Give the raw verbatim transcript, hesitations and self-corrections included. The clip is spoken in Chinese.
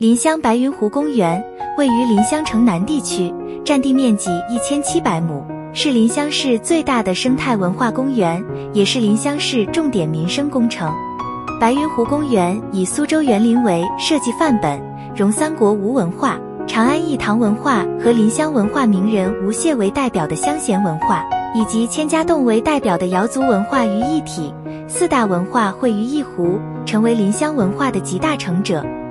临湘白云湖公园位于临湘城南地区，占地面积一千七百亩，是临湘市最大的生态文化公园，也是临湘市重点民生工程。白云湖公园以苏州园林为设计范本，融三国吴文化、长安驿堂文化和临湘文化名人吴燮为代表的乡贤文化，以及千家洞为代表的瑶族文化于一体，四大文化汇于一湖，成为临湘文化的集大成者。